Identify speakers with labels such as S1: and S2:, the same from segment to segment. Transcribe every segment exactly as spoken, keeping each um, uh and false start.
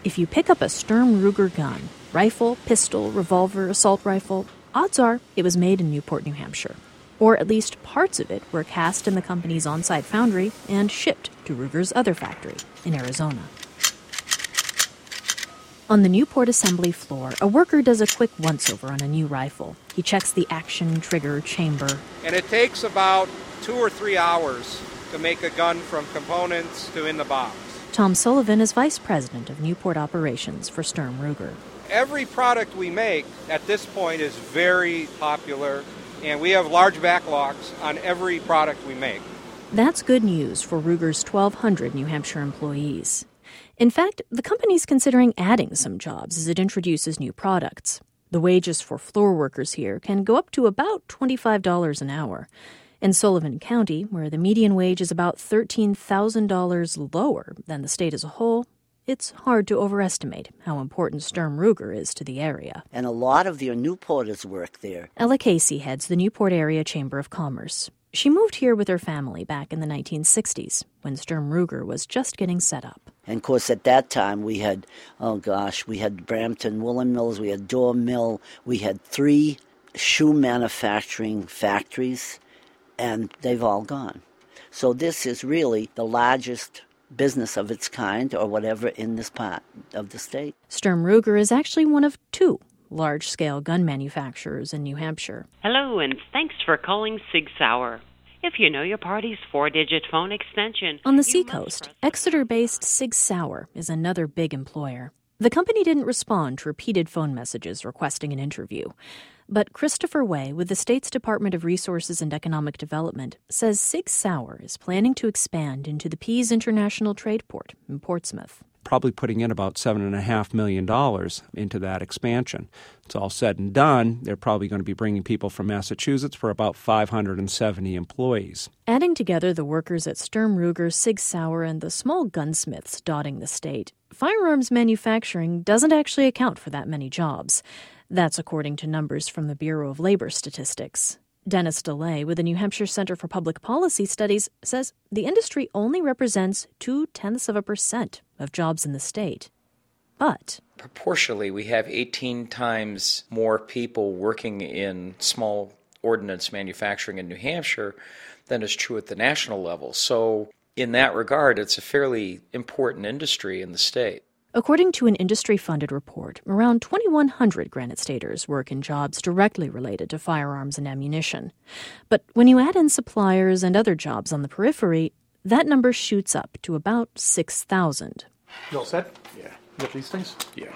S1: If you pick up a Sturm Ruger gun, rifle, pistol, revolver, assault rifle, odds are it was made in Newport, New Hampshire. Or at least parts of it were cast in the company's on-site foundry and shipped to Ruger's other factory in Arizona. On the Newport assembly floor, a worker does a quick once-over on a new rifle. He checks the action, trigger, chamber.
S2: And it takes about two or three hours to make a gun from components to in the box.
S1: Tom Sullivan is vice president of Newport operations for Sturm Ruger.
S2: Every product we make at this point is very popular, and we have large backlogs on every product we make.
S1: That's good news for Ruger's twelve hundred New Hampshire employees. In fact, the company's considering adding some jobs as it introduces new products. The wages for floor workers here can go up to about twenty-five dollars an hour. In Sullivan County, where the median wage is about thirteen thousand dollars lower than the state as a whole, it's hard to overestimate how important Sturm Ruger is to the area.
S3: And a lot of your Newporters work there.
S1: Ella Casey heads the Newport Area Chamber of Commerce. She moved here with her family back in the nineteen sixties, when Sturm Ruger was just getting set up.
S3: And, of course, at that time we had, oh gosh, we had Brampton Woolen Mills, we had Door Mill, we had three shoe manufacturing factories, and they've all gone. So this is really the largest business of its kind or whatever in this part of the state.
S1: Sturm Ruger is actually one of two large-scale gun manufacturers in New Hampshire.
S4: Hello, and thanks for calling Sig Sauer. If you know your party's four-digit phone extension...
S1: On the seacoast, Exeter-based Sig Sauer is another big employer. The company didn't respond to repeated phone messages requesting an interview. But Christopher Way with the state's Department of Resources and Economic Development says Sig Sauer is planning to expand into the Pease International Trade Port in Portsmouth.
S5: Probably putting in about seven point five million dollars into that expansion. It's all said and done. They're probably going to be bringing people from Massachusetts for about five hundred seventy employees.
S1: Adding together the workers at Sturm Ruger, Sig Sauer, and the small gunsmiths dotting the state, firearms manufacturing doesn't actually account for that many jobs. That's according to numbers from the Bureau of Labor Statistics. Dennis DeLay with the New Hampshire Center for Public Policy Studies says the industry only represents two-tenths of a percent of jobs in the state. But
S6: proportionally, we have eighteen times more people working in small ordnance manufacturing in New Hampshire than is true at the national level. So in that regard, it's a fairly important industry in the state.
S1: According to an industry-funded report, around twenty-one hundred Granite Staters work in jobs directly related to firearms and ammunition. But when you add in suppliers and other jobs on the periphery, that number shoots up to about six thousand.
S7: You all set?
S6: Yeah.
S7: You got these things?
S6: Yeah.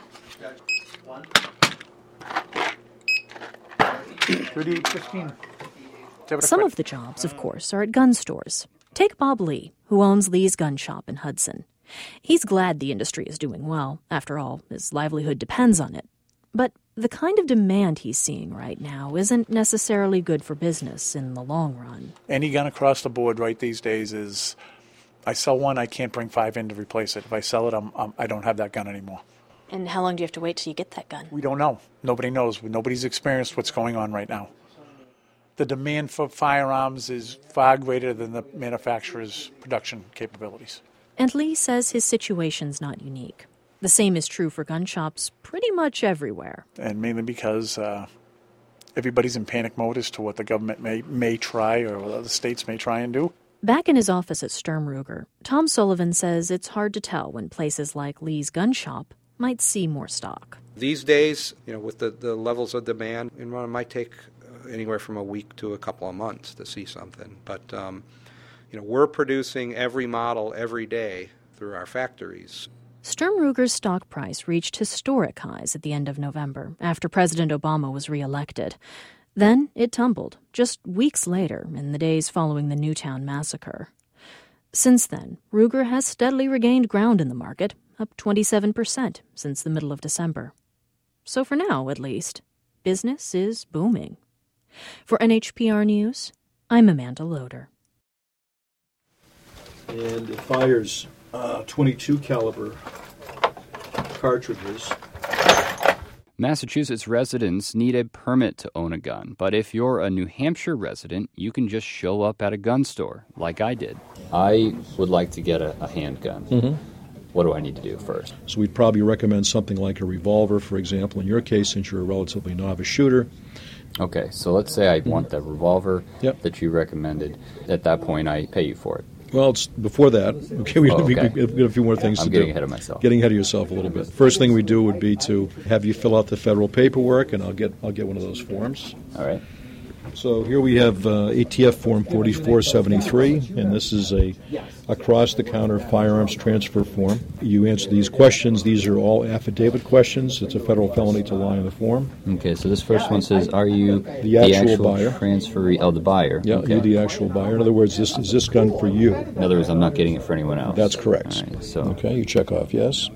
S7: One. thirty-eight fifteen.
S1: Some of the jobs, of course, are at gun stores. Take Bob Lee, who owns Lee's Gun Shop in Hudson. He's glad the industry is doing well. After all, his livelihood depends on it. But the kind of demand he's seeing right now isn't necessarily good for business in the long run.
S7: Any gun across the board right these days is, I sell one, I can't bring five in to replace it. If I sell it, I'm, I'm, I don't have that gun anymore.
S1: And how long do you have to wait till you get that gun?
S7: We don't know. Nobody knows. Nobody's experienced what's going on right now. The demand for firearms is far greater than the manufacturer's production capabilities.
S1: And Lee says his situation's not unique. The same is true for gun shops pretty much everywhere.
S7: And mainly because uh, everybody's in panic mode as to what the government may, may try or what other states may try and do.
S1: Back in his office at Sturm Ruger, Tom Sullivan says it's hard to tell when places like Lee's Gun Shop might see more stock.
S2: These days, you know, with the, the levels of demand, it might take anywhere from a week to a couple of months to see something. But um, You know, we're producing every model every day through our factories.
S1: Sturm Ruger's stock price reached historic highs at the end of November after President Obama was reelected. Then it tumbled just weeks later in the days following the Newtown massacre. Since then, Ruger has steadily regained ground in the market, up twenty-seven percent since the middle of December. So for now, at least, business is booming. For N H P R News, I'm Amanda Loader.
S8: And it fires uh, twenty-two caliber cartridges.
S9: Massachusetts residents need a permit to own a gun, but if you're a New Hampshire resident, you can just show up at a gun store, like I did.
S10: I would like to get a, a handgun.
S9: Mm-hmm. what do I need to do first?
S8: So we'd probably recommend something like a revolver, for example, in your case, since you're a relatively novice shooter.
S9: Okay, so let's say I want that revolver
S8: Yep.
S9: that you recommended. At that point, I pay you for it.
S8: Well, it's before that. Okay, we,
S9: Oh,
S8: we,
S9: okay.
S8: we've got a few more things
S9: I'm
S8: to do.
S9: getting ahead of myself.
S8: Getting ahead of yourself a little bit. First thing we do would be to have you fill out the federal paperwork, and I'll get I'll get one of those forms.
S9: All right.
S8: So here we have uh, A T F Form forty-four seventy-three, and this is a across-the-counter firearms transfer form. You answer these questions. These are all affidavit questions. It's a federal felony to lie on the form.
S9: Okay, so this first one says, are you
S8: The actual buyer.
S9: transferee? Oh, the buyer.
S8: Yeah,
S9: okay.
S8: you're the actual buyer. In other words, this is this gun for you.
S9: In other words, I'm not getting it for anyone else.
S8: That's correct.
S9: All right, so
S8: Okay, you check off yes.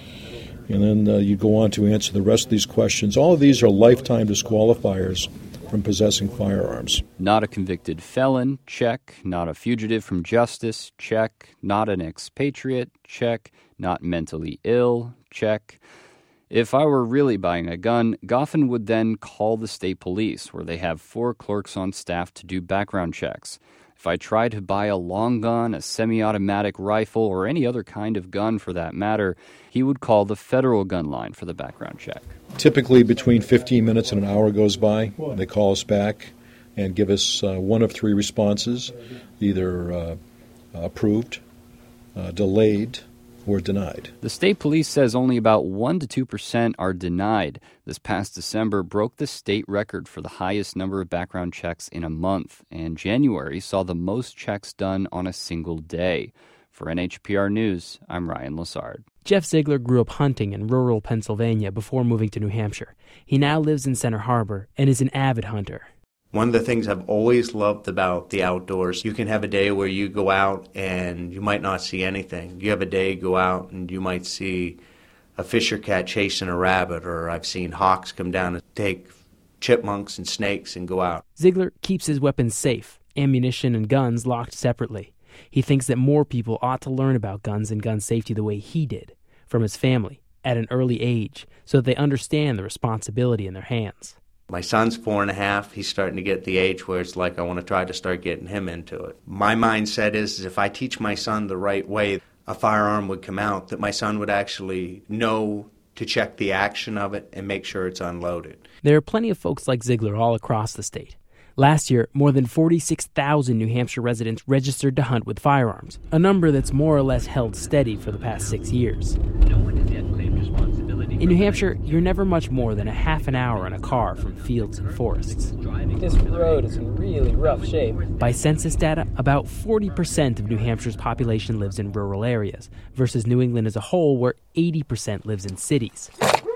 S8: And then uh, you go on to answer the rest of these questions. All of these are lifetime disqualifiers from possessing firearms.
S9: not a convicted felon, check. Not a fugitive from justice, check. Not an expatriate, check. Not mentally ill, check. If I were really buying a gun, Goffin would then call the state police, where they have four clerks on staff to do background checks. If I tried to buy a long gun, a semi-automatic rifle, or any other kind of gun for that matter, he would call the federal gun line for the background check.
S8: Typically between fifteen minutes and an hour goes by. They call us back and give us uh, one of three responses, either uh, approved, uh, delayed, or denied.
S9: The state police says only about one to two percent are denied. This past December broke the state record for the highest number of background checks in a month, and January saw the most checks done on a single day. For N H P R News, I'm Ryan Lessard.
S10: Jeff Ziegler grew up hunting in rural Pennsylvania before moving to New Hampshire. He now lives in Center Harbor and is an avid hunter.
S11: One of the things I've always loved about the outdoors, you can have a day where you go out and you might not see anything. You have a day, go out, and you might see a fisher cat chasing a rabbit, or I've seen hawks come down and take chipmunks and snakes and go out.
S10: Ziegler keeps his weapons safe, ammunition and guns locked separately. He thinks that more people ought to learn about guns and gun safety the way he did, from his family, at an early age, so that they understand the responsibility in their hands.
S11: My son's four and a half. He's starting to get the age where it's like I want to try to start getting him into it. My mindset is, is if I teach my son the right way, a firearm would come out, that my son would actually know to check the action of it and make sure it's unloaded.
S10: There are plenty of folks like Ziegler all across the state. Last year, more than forty-six thousand New Hampshire residents registered to hunt with firearms, a number that's more or less held steady for the past six years.
S12: No one has yet claimed responsibility.
S10: In New Hampshire, you're never much more than a half an hour in a car from fields and forests.
S12: This road is in really rough shape.
S10: By census data, about forty percent of New Hampshire's population lives in rural areas, versus New England as a whole, where eighty percent lives in cities.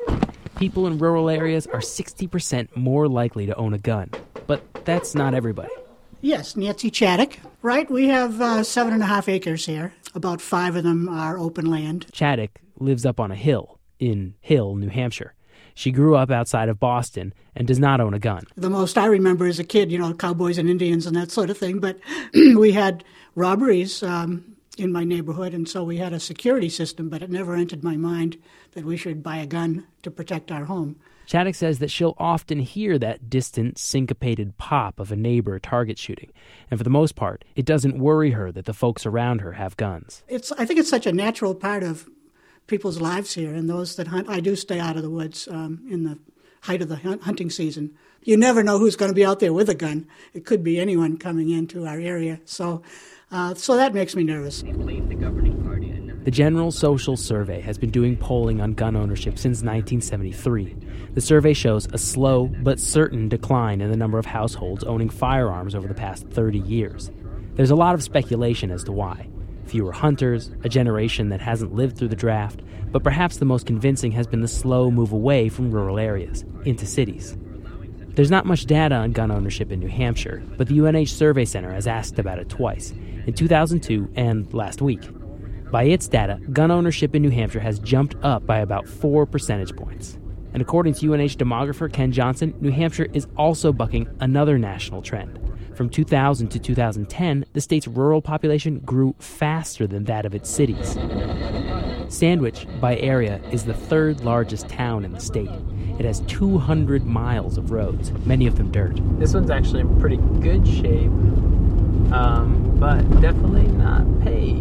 S10: People in rural areas are sixty percent more likely to own a gun. But that's not everybody.
S13: Yes, Nancy Chaddock. Right, we have uh, seven and a half acres here. About five of them are open land.
S10: Chaddock lives up on a hill in Hill, New Hampshire. She grew up outside of Boston and does not own a gun.
S13: The most I remember as a kid, you know, cowboys and Indians and that sort of thing. But we had robberies um, in my neighborhood, and so we had a security system, but it never entered my mind that we should buy a gun to protect our home.
S10: Chaddock says that she'll often hear that distant, syncopated pop of a neighbor target shooting. And for the most part, it doesn't worry her that the folks around her have guns.
S13: It's I think it's such a natural part of people's lives here, and those that hunt. I do stay out of the woods um, in the height of the hunting season. You never know who's going to be out there with a gun. It could be anyone coming into our area. So, uh, so that makes me nervous.
S10: The General Social Survey has been doing polling on gun ownership since nineteen seventy-three. The survey shows a slow but certain decline in the number of households owning firearms over the past thirty years. There's a lot of speculation as to why. Fewer hunters, a generation that hasn't lived through the draft, but perhaps the most convincing has been the slow move away from rural areas, into cities. There's not much data on gun ownership in New Hampshire, but the U N H Survey Center has asked about it twice, in two thousand two and last week. By its data, gun ownership in New Hampshire has jumped up by about four percentage points. And according to U N H demographer Ken Johnson, New Hampshire is also bucking another national trend. From two thousand to two thousand ten, the state's rural population grew faster than that of its cities. Sandwich, by area, is the third largest town in the state. It has two hundred miles of roads, many of them dirt.
S12: This one's actually in pretty good shape, um, but definitely not paved.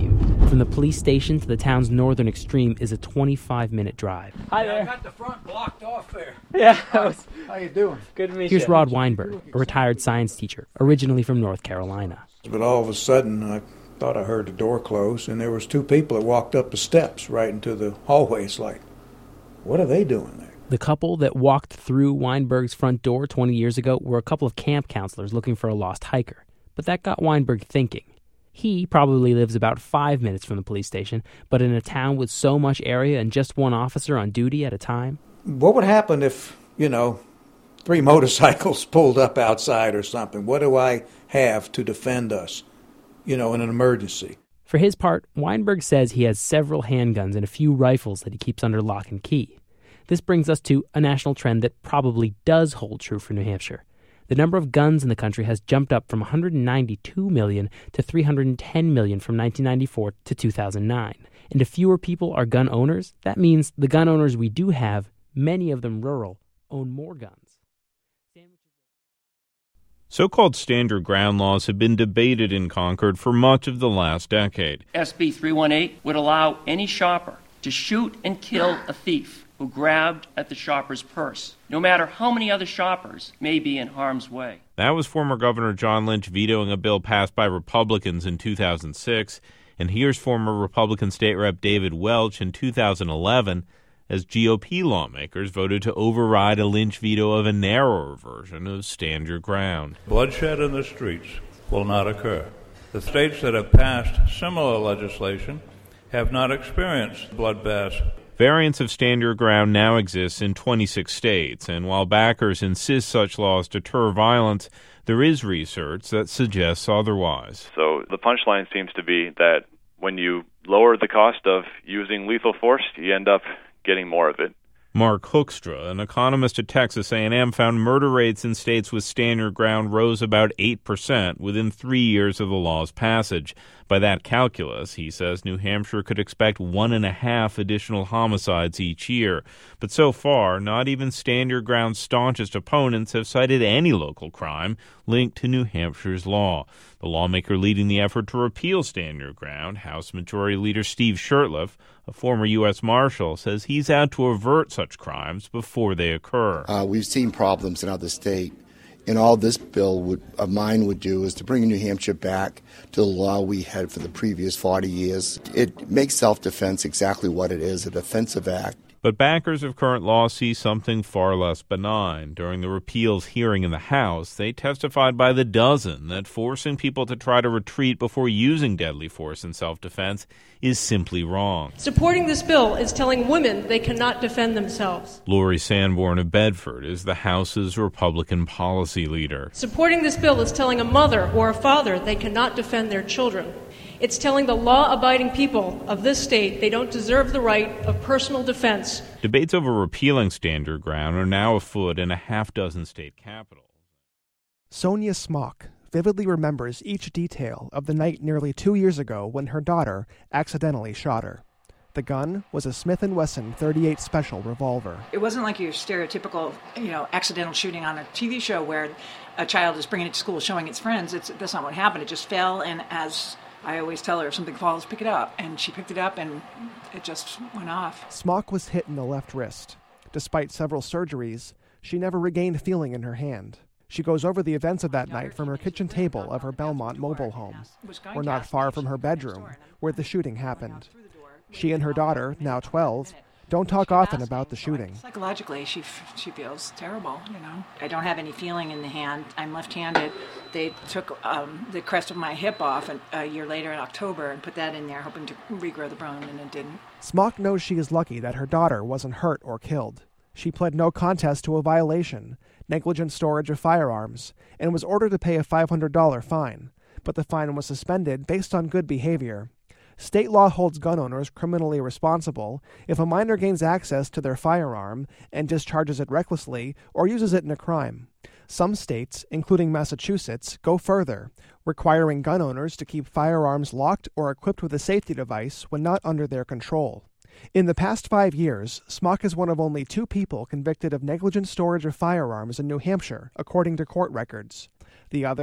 S10: From the police station to the town's northern extreme is a twenty-five minute drive.
S12: Hi there.
S14: I got the front blocked off there.
S12: Yeah. Was,
S14: how you doing?
S12: Good to meet
S10: Here's
S12: you.
S10: Rod Weinberg, a retired science teacher, originally from North Carolina.
S15: But all of a sudden, I thought I heard the door close, and there was two people that walked up the steps right into the hallway. It's like, what are they doing there?
S10: The couple that walked through Weinberg's front door twenty years ago were a couple of camp counselors looking for a lost hiker. But that got Weinberg thinking. He probably lives about five minutes from the police station, but in a town with so much area and just one officer on duty at a time.
S15: What would happen if, you know, three motorcycles pulled up outside or something? What do I have to defend us, you know, in an emergency?
S10: For his part, Weinberg says he has several handguns and a few rifles that he keeps under lock and key. This brings us to a national trend that probably does hold true for New Hampshire. The number of guns in the country has jumped up from one hundred ninety-two million to three hundred ten million from nineteen ninety-four to two thousand nine. And if fewer people are gun owners, that means the gun owners we do have, many of them rural, own more guns.
S16: So-called stand your ground laws have been debated in Concord for much of the last decade.
S17: S B three eighteen would allow any shopper to shoot and kill a thief who grabbed at the shopper's purse, no matter how many other shoppers may be in harm's way.
S16: That was former Governor John Lynch vetoing a bill passed by Republicans in two thousand six, and here's former Republican State Rep David Welch in two thousand eleven as G O P lawmakers voted to override a Lynch veto of a narrower version of Stand Your Ground.
S18: Bloodshed in the streets will not occur. The states that have passed similar legislation have not experienced bloodbaths.
S16: Variants of Stand Your Ground now exist in twenty-six states, and while backers insist such laws deter violence, there is research that suggests otherwise.
S19: So the punchline seems to be that when you lower the cost of using lethal force, you end up getting more of it.
S16: Mark Hoekstra, an economist at Texas A and M, found murder rates in states with Stand Your Ground rose about eight percent within three years of the law's passage. By that calculus, he says New Hampshire could expect one and a half additional homicides each year. But so far, not even Stand Your Ground's staunchest opponents have cited any local crime linked to New Hampshire's law. The lawmaker leading the effort to repeal Stand Your Ground, House Majority Leader Steve Shurtleff, a former U S Marshal, says he's out to avert such crimes before they occur.
S20: Uh, we've seen problems in other states, and all this bill would, of mine would do is to bring New Hampshire back to the law we had for the previous forty years. It makes self-defense exactly what it is, a defensive act.
S16: But backers of current law see something far less benign. During the repeals hearing in the House, they testified by the dozen that forcing people to try to retreat before using deadly force in self-defense is simply wrong.
S21: Supporting this bill is telling women they cannot defend themselves.
S16: Lori Sanborn of Bedford is the House's Republican policy leader.
S21: Supporting this bill is telling a mother or a father they cannot defend their children. It's telling the law-abiding people of this state they don't deserve the right of personal defense.
S16: Debates over repealing Stand Your Ground are now afoot in a half-dozen state capitals.
S22: Sonia Smock vividly remembers each detail of the night nearly two years ago when her daughter accidentally shot her. The gun was a Smith and Wesson thirty-eight Special revolver.
S23: It wasn't like your stereotypical, you know, accidental shooting on a T V show where a child is bringing it to school showing its friends. It's, that's not what happened. It just fell, and as I always tell her, if something falls, pick it up. And she picked it up, and it just went off.
S22: Smock was hit in the left wrist. Despite several surgeries, she never regained feeling in her hand. She goes over the events of that night from her kitchen table of her Belmont mobile home. We're not far from her bedroom, where the shooting happened. She and her daughter, now twelve, don't talk often about the shooting.
S23: Psychologically, she she feels terrible, you know. I don't have any feeling in the hand. I'm left-handed. They took um, the crest of my hip off a, a year later in October and put that in there, hoping to regrow the bone, and it didn't.
S22: Smock knows she is lucky that her daughter wasn't hurt or killed. She pled no contest to a violation, negligent storage of firearms, and was ordered to pay a five hundred dollars fine, but the fine was suspended based on good behavior. State law holds gun owners criminally responsible if a minor gains access to their firearm and discharges it recklessly or uses it in a crime. Some states, including Massachusetts, go further, requiring gun owners to keep firearms locked or equipped with a safety device when not under their control. In the past five years, Smock is one of only two people convicted of negligent storage of firearms in New Hampshire, according to court records. The other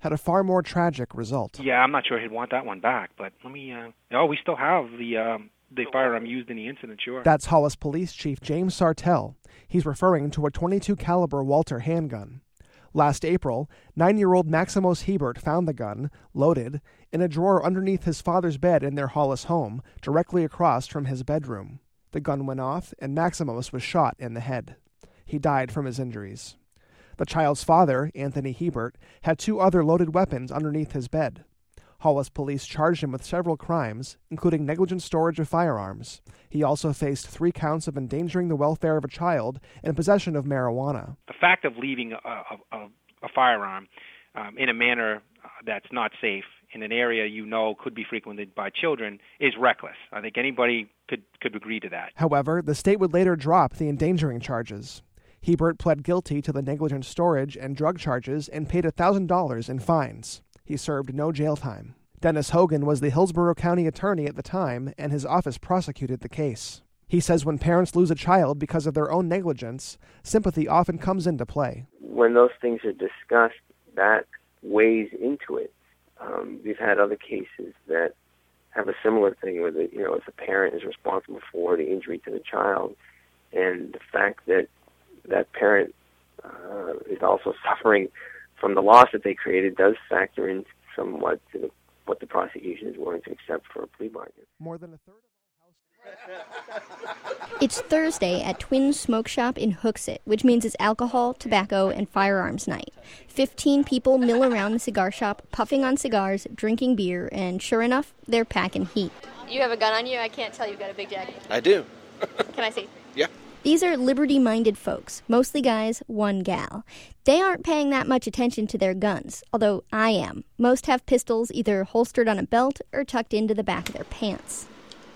S22: had a far more tragic result.
S3: Yeah, I'm not sure he'd want that one back, but let me, uh, oh, we still have the, um, the firearm used in the incident, sure.
S22: That's Hollis Police Chief James Sartell. He's referring to a twenty-two caliber Walter handgun. Last April, nine-year-old Maximos Hebert found the gun, loaded, in a drawer underneath his father's bed in their Hollis home, directly across from his bedroom. The gun went off, and Maximos was shot in the head. He died from his injuries. The child's father, Anthony Hebert, had two other loaded weapons underneath his bed. Hollis police charged him with several crimes, including negligent storage of firearms. He also faced three counts of endangering the welfare of a child and possession of marijuana.
S3: The fact of leaving a, a, a firearm um, in a manner that's not safe in an area you know could be frequented by children is reckless. I think anybody could, could agree to that.
S22: However, the state would later drop the endangering charges. Hebert pled guilty to the negligent storage and drug charges and paid one thousand dollars in fines. He served no jail time. Dennis Hogan was the Hillsborough County attorney at the time, and his office prosecuted the case. He says when parents lose a child because of their own negligence, sympathy often comes into play.
S4: When those things are discussed, that weighs into it. Um, we've had other cases that have a similar thing where the, you know, if the parent is responsible for the injury to the child, and the fact that that parent uh, is also suffering from the loss that they created does factor in somewhat to the, what the prosecution is willing to accept for a plea bargain.
S22: More than a third
S5: It's Thursday at Twin Smoke Shop in Hooksett, which means it's alcohol, tobacco, and firearms night. Fifteen people mill around the cigar shop, puffing on cigars, drinking beer, and sure enough, they're packing heat.
S24: You have a gun on you? I can't tell you've got a big jacket.
S25: I do.
S24: Can I see?
S25: Yeah.
S5: These are liberty-minded folks, mostly guys, one gal. They aren't paying that much attention to their guns, although I am. Most have pistols either holstered on a belt or tucked into the back of their pants.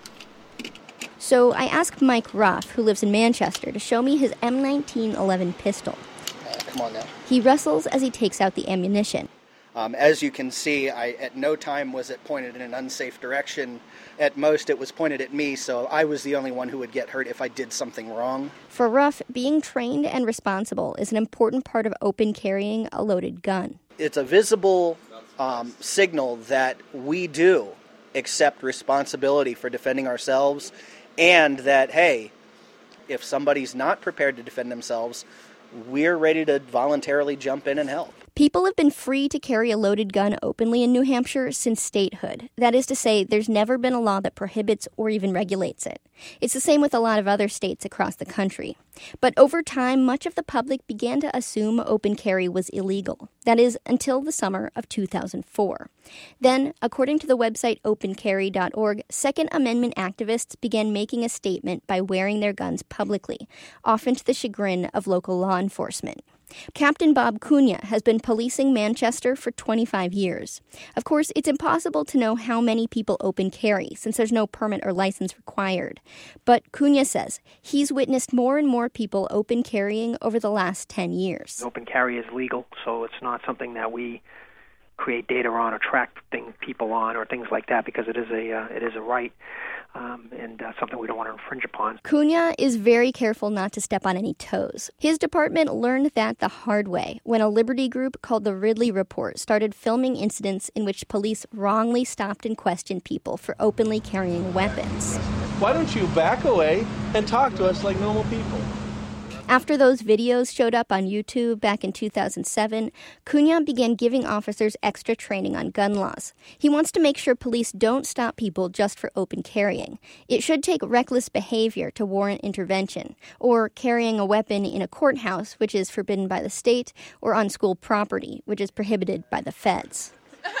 S5: So I asked Mike Ruff, who lives in Manchester, to show me his M nineteen eleven pistol.
S26: Uh, come on now.
S5: He wrestles as he takes out the ammunition.
S26: Um, as you can see, I at no time was it pointed in an unsafe direction. At most, it was pointed at me, so I was the only one who would get hurt if I did something wrong.
S5: For Ruff, being trained and responsible is an important part of open carrying a loaded gun.
S26: It's a visible um, signal that we do accept responsibility for defending ourselves, and that, hey, if somebody's not prepared to defend themselves, we're ready to voluntarily jump in and help.
S5: People have been free to carry a loaded gun openly in New Hampshire since statehood. That is to say, there's never been a law that prohibits or even regulates it. It's the same with a lot of other states across the country. But over time, much of the public began to assume open carry was illegal. That is, until the summer of two thousand four. Then, according to the website open carry dot org, Second Amendment activists began making a statement by wearing their guns publicly, often to the chagrin of local law enforcement. Captain Bob Cunha has been policing Manchester for twenty-five years. Of course, it's impossible to know how many people open carry, since there's no permit or license required. But Cunha says he's witnessed more and more people open carrying over the last ten years.
S27: Open carry is legal, so it's not something that we create data on or track thing, people on or things like that, because it is a uh, it is a right um, and uh, something we don't want to infringe upon.
S5: Cunha is very careful not to step on any toes. His department learned that the hard way when a liberty group called the Ridley Report started filming incidents in which police wrongly stopped and questioned people for openly carrying weapons.
S28: Why don't you back away and talk to us like normal people?
S5: After those videos showed up on YouTube back in two thousand seven, Cunha began giving officers extra training on gun laws. He wants to make sure police don't stop people just for open carrying. It should take reckless behavior to warrant intervention, or carrying a weapon in a courthouse, which is forbidden by the state, or on school property, which is prohibited by the feds.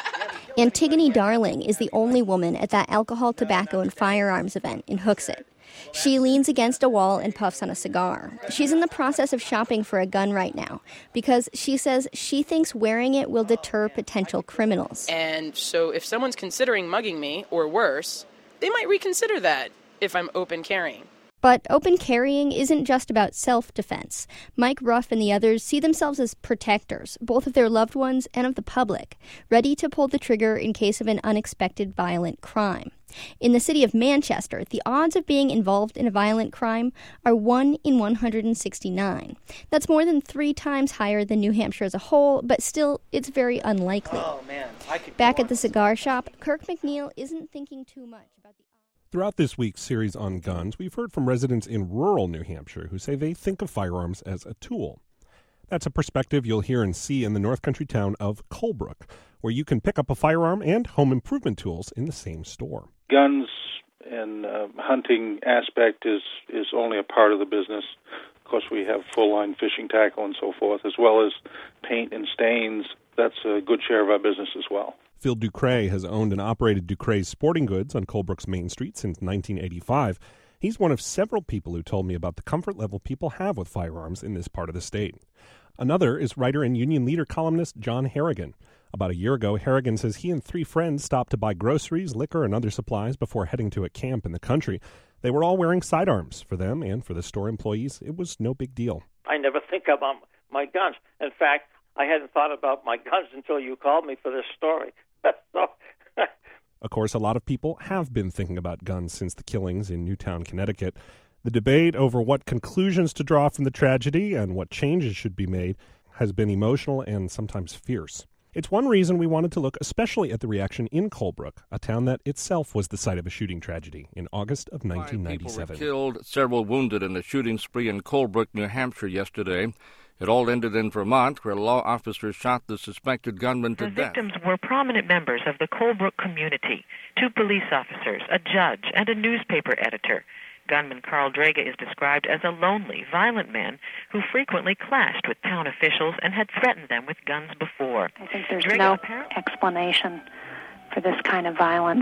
S5: Antigone Darling is the only woman at that alcohol, tobacco, and firearms event in Hooksett. She leans against a wall and puffs on a cigar. She's in the process of shopping for a gun right now because she says she thinks wearing it will deter potential criminals.
S29: And so if someone's considering mugging me, or worse, they might reconsider that if I'm open carrying.
S5: But open carrying isn't just about self-defense. Mike Ruff and the others see themselves as protectors, both of their loved ones and of the public, ready to pull the trigger in case of an unexpected violent crime. In the city of Manchester, the odds of being involved in a violent crime are one in one hundred sixty-nine. That's more than three times higher than New Hampshire as a whole, but still, it's very unlikely.
S26: Oh, man. I could
S5: Back at the cigar shop, Kirk McNeil isn't thinking too much about the...
S1: Throughout this week's series on guns, we've heard from residents in rural New Hampshire who say they think of firearms as a tool. That's a perspective you'll hear and see in the North Country town of Colebrook, where you can pick up a firearm and home improvement tools in the same store.
S2: Guns and uh, hunting aspect is, is only a part of the business. Of course, we have full-line fishing tackle and so forth, as well as paint and stains. That's a good share of our business as well.
S1: Phil Ducray has owned and operated Ducray's Sporting Goods on Colebrook's Main Street since nineteen eighty-five. He's one of several people who told me about the comfort level people have with firearms in this part of the state. Another is writer and Union Leader columnist John Harrigan. About a year ago, Harrigan says he and three friends stopped to buy groceries, liquor, and other supplies before heading to a camp in the country. They were all wearing sidearms. For them and for the store employees, it was no big deal.
S6: I never think about my guns. In fact, I hadn't thought about my guns until you called me for this story. so,
S1: Of course, a lot of people have been thinking about guns since the killings in Newtown, Connecticut. The debate over what conclusions to draw from the tragedy and what changes should be made has been emotional and sometimes fierce. It's one reason we wanted to look especially at the reaction in Colebrook, a town that itself was the site of a shooting tragedy in August of nineteen ninety-seven.
S7: Five people were killed, several wounded in a shooting spree in Colebrook, New Hampshire yesterday. It all ended in Vermont, where law officers shot the suspected gunman to
S8: death.
S7: The
S8: victims were prominent members of the Colebrook community, two police officers, a judge, and a newspaper editor. Gunman Carl Draga is described as a lonely, violent man who frequently clashed with town officials and had threatened them with guns before.
S9: I think there's
S8: Draga
S9: no
S8: apparently-
S9: explanation for this kind of violence.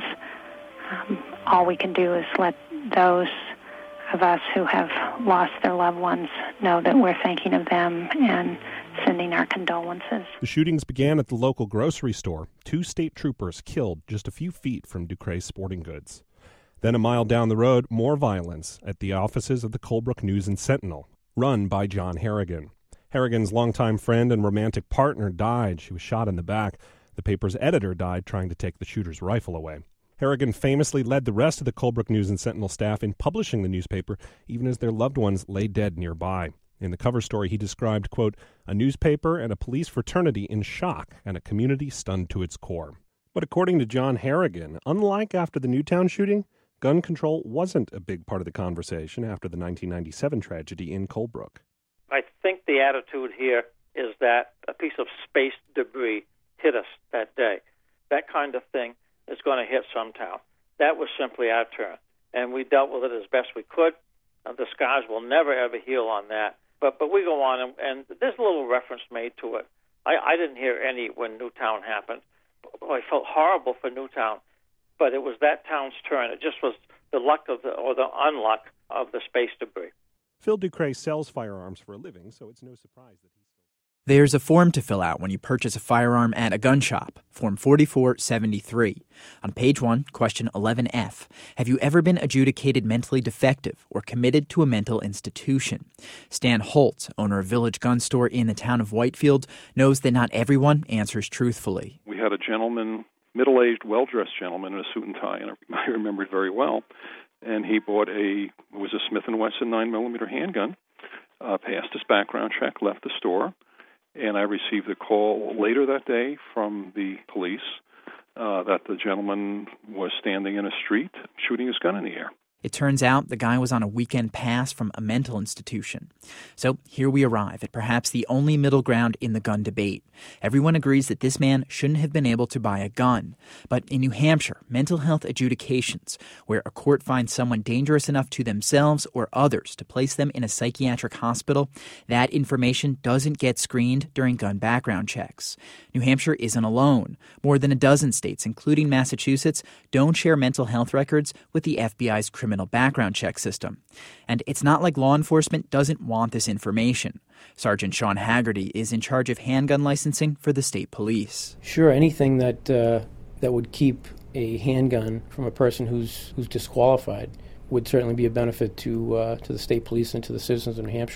S9: Um, all we can do is let those of us who have lost their loved ones know that we're thinking of them and sending our condolences.
S1: The shootings began at the local grocery store. Two state troopers killed just a few feet from Ducray's Sporting Goods. Then a mile down the road, more violence at the offices of the Colebrook News and Sentinel, run by John Harrigan. Harrigan's longtime friend and romantic partner died. She was shot in the back. The paper's editor died trying to take the shooter's rifle away. Harrigan famously led the rest of the Colebrook News and Sentinel staff in publishing the newspaper, even as their loved ones lay dead nearby. In the cover story, he described, quote, a newspaper and a police fraternity in shock and a community stunned to its core. But according to John Harrigan, unlike after the Newtown shooting, gun control wasn't a big part of the conversation after the nineteen ninety-seven tragedy in Colebrook.
S6: I think the attitude here is that a piece of space debris hit us that day. That kind of thing is going to hit some town. That was simply our turn, and we dealt with it as best we could. Uh, the scars will never, ever heal on that. But but we go on, and, and there's a little reference made to it. I, I didn't hear any when Newtown happened. I felt horrible for Newtown, but it was that town's turn. It just was the luck of the, or the unluck of the space debris.
S1: Phil Ducray sells firearms for a living, so it's no surprise that he's...
S11: There's a form to fill out when you purchase a firearm at a gun shop, Form forty-four seventy-three. On page one, question eleven F, have you ever been adjudicated mentally defective or committed to a mental institution? Stan Holtz, owner of Village Gun Store in the town of Whitefield, knows that not everyone answers truthfully.
S13: We had a gentleman, middle-aged, well-dressed gentleman in a suit and tie, and I remember it very well. And he bought a, it was a Smith and Wesson nine millimeter handgun, uh, passed his background check, left the store. And I received a call later that day from the police uh, that the gentleman was standing in a street shooting his gun in the air.
S11: It turns out the guy was on a weekend pass from a mental institution. So here we arrive at perhaps the only middle ground in the gun debate. Everyone agrees that this man shouldn't have been able to buy a gun. But in New Hampshire, mental health adjudications, where a court finds someone dangerous enough to themselves or others to place them in a psychiatric hospital, that information doesn't get screened during gun background checks. New Hampshire isn't alone. More than a dozen states, including Massachusetts, don't share mental health records with the F B I's criminal background check system. And it's not like law enforcement doesn't want this information. Sergeant Sean Haggerty is in charge of handgun licensing for the state police.
S25: Sure, anything that uh, that would keep a handgun from a person who's who's disqualified would certainly be a benefit to uh, to the state police and to the citizens of New Hampshire.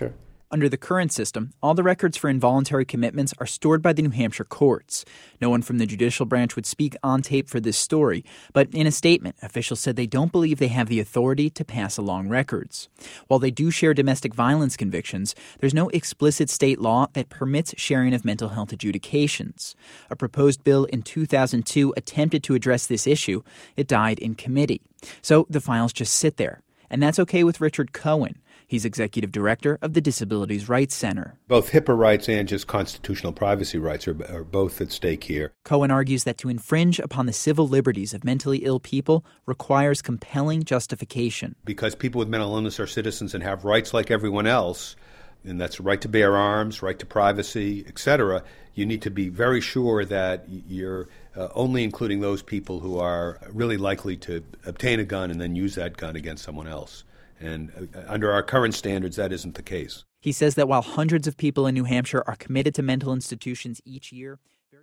S11: Under the current system, all the records for involuntary commitments are stored by the New Hampshire courts. No one from the judicial branch would speak on tape for this story, but in a statement, officials said they don't believe they have the authority to pass along records. While they do share domestic violence convictions, there's no explicit state law that permits sharing of mental health adjudications. A proposed bill in two thousand two attempted to address this issue. It died in committee. So the files just sit there. And that's okay with Richard Cohen. He's executive director of the Disabilities Rights Center.
S10: Both HIPAA rights and just constitutional privacy rights are, are both at stake here.
S11: Cohen argues that to infringe upon the civil liberties of mentally ill people requires compelling justification.
S10: Because people with mental illness are citizens and have rights like everyone else, and that's right to bear arms, right to privacy, et cetera, you need to be very sure that you're uh, only including those people who are really likely to obtain a gun and then use that gun against someone else. And under our current standards, that isn't the case.
S11: He says that while hundreds of people in New Hampshire are committed to mental institutions each year,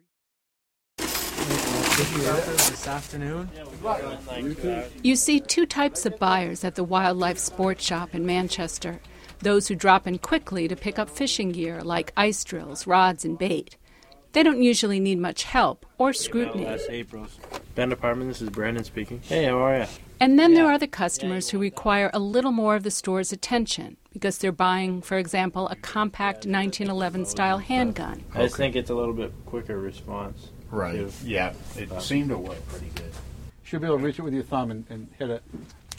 S12: this afternoon.
S14: You see two types of buyers at the Wildlife Sports Shop in Manchester. Those who drop in quickly to pick up fishing gear like ice drills, rods, and bait. They don't usually need much help or scrutiny.
S12: That's April's. Ben Department, this is Brandon speaking. Hey, how are you?
S14: And then there are the customers who require a little more of the store's attention because they're buying, for example, a compact nineteen eleven style handgun.
S12: I just think it's a little bit quicker response.
S15: Right.
S12: Too.
S15: Yeah, it uh, seemed to work pretty good.
S17: Should be able to reach it with your thumb and, and hit it.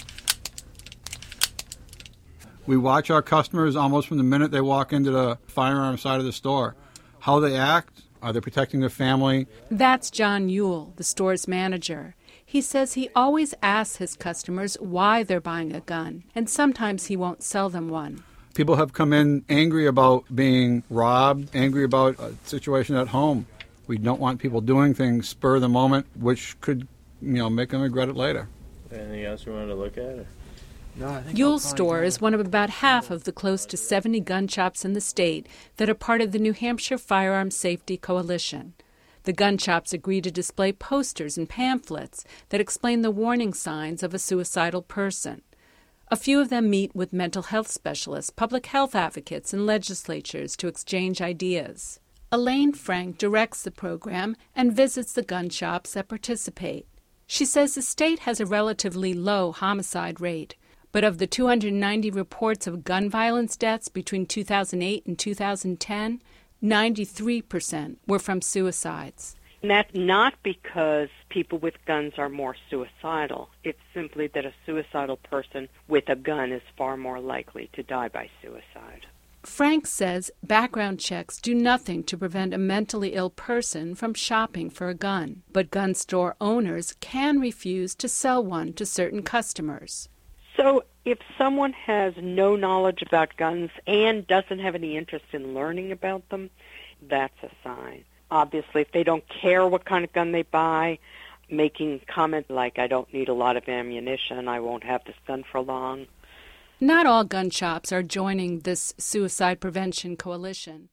S17: We watch our customers almost from the minute they walk into the firearm side of the store. How they act, are they protecting their family?
S14: That's John Ewell, the store's manager. He says he always asks his customers why they're buying a gun, and sometimes he won't sell them one.
S17: People have come in angry about being robbed, angry about a situation at home. We don't want people doing things spur of the moment, which could, you know, make them regret it later.
S12: Anything else you wanted to look at? Or?
S14: No, Ewell's store is one of about half of the close to seventy gun shops in the state that are part of the New Hampshire Firearm Safety Coalition. The gun shops agree to display posters and pamphlets that explain the warning signs of a suicidal person. A few of them meet with mental health specialists, public health advocates, and legislatures to exchange ideas. Elaine Frank directs the program and visits the gun shops that participate. She says the state has a relatively low homicide rate, but of the two hundred ninety reports of gun violence deaths between two thousand eight and two thousand ten, ninety-three percent were from suicides.
S18: And that's not because people with guns are more suicidal. It's simply that a suicidal person with a gun is far more likely to die by suicide.
S14: Frank says background checks do nothing to prevent a mentally ill person from shopping for a gun, but gun store owners can refuse to sell one to certain customers.
S18: So if someone has no knowledge about guns and doesn't have any interest in learning about them, that's a sign. Obviously, if they don't care what kind of gun they buy, making comments like, I don't need a lot of ammunition, I won't have this gun for long.
S14: Not all gun shops are joining this suicide prevention coalition.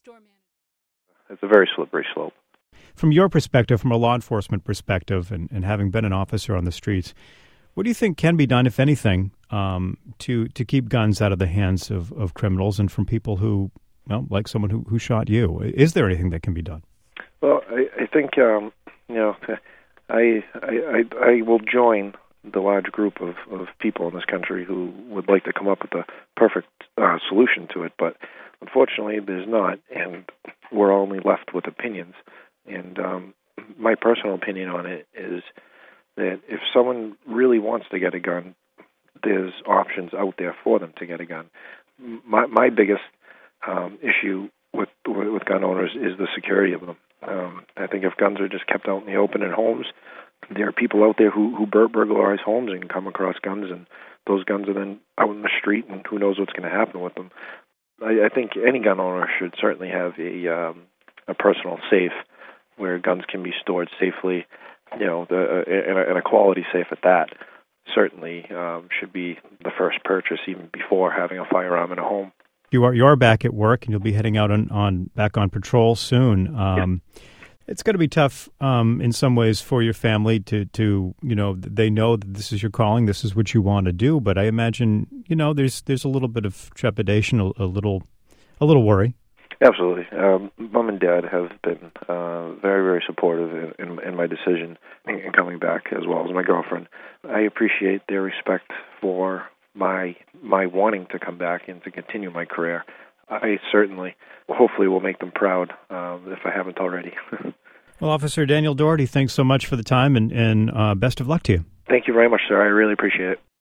S19: It's a very slippery slope.
S20: From your perspective, from a law enforcement perspective, and, and having been an officer on the streets, what do you think can be done, if anything, um, to to keep guns out of the hands of, of criminals and from people who, well, like someone who, who shot you? Is there anything that can be done?
S19: Well, I, I think, um, you know, I, I, I, I will join the large group of, of people in this country who would like to come up with the perfect uh, solution to it, but unfortunately there's not, and we're only left with opinions. And um, my personal opinion on it is that if someone really wants to get a gun, there's options out there for them to get a gun. My, my biggest um, issue with with gun owners is the security of them. Um, I think if guns are just kept out in the open in homes, there are people out there who, who bur- burglarize homes and come across guns, and those guns are then out in the street, and who knows what's going to happen with them. I, I think any gun owner should certainly have a um, a personal safe where guns can be stored safely, you know, the, uh, and, a, and a quality safe at that. Certainly um, should be the first purchase, even before having a firearm in a home.
S20: You are you are back at work, and you'll be heading out on, on back on patrol soon. Um, yeah. It's going to be tough um, in some ways for your family to, to, you know, they know that this is your calling, this is what you want to do. But I imagine, you know, there's there's a little bit of trepidation, a, a little a little worry.
S19: Absolutely. Um, Mom and Dad have been uh, very, very supportive in, in, in my decision in, in coming back, as well as my girlfriend. I appreciate their respect for my my wanting to come back and to continue my career. I certainly, hopefully, will make them proud um, if I haven't already.
S20: Well, Officer Daniel Doherty, thanks so much for the time, and, and uh, best of luck to you.
S19: Thank you very much, sir. I really appreciate it.